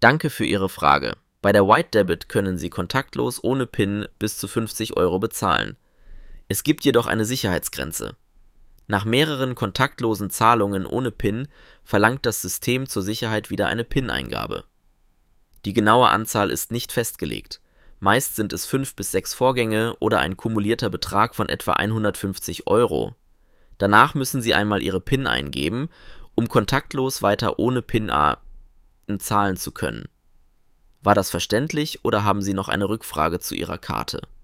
Danke für Ihre Frage. Bei der White Debit können Sie kontaktlos ohne PIN bis zu 50 € bezahlen. Es gibt jedoch eine Sicherheitsgrenze. Nach mehreren kontaktlosen Zahlungen ohne PIN verlangt das System zur Sicherheit wieder eine PIN-Eingabe. Die genaue Anzahl ist nicht festgelegt. Meist sind es 5 bis 6 Vorgänge oder ein kumulierter Betrag von etwa 150 €. Danach müssen Sie einmal Ihre PIN eingeben, um kontaktlos weiter ohne PIN zahlen zu können. War das verständlich oder haben Sie noch eine Rückfrage zu Ihrer Karte?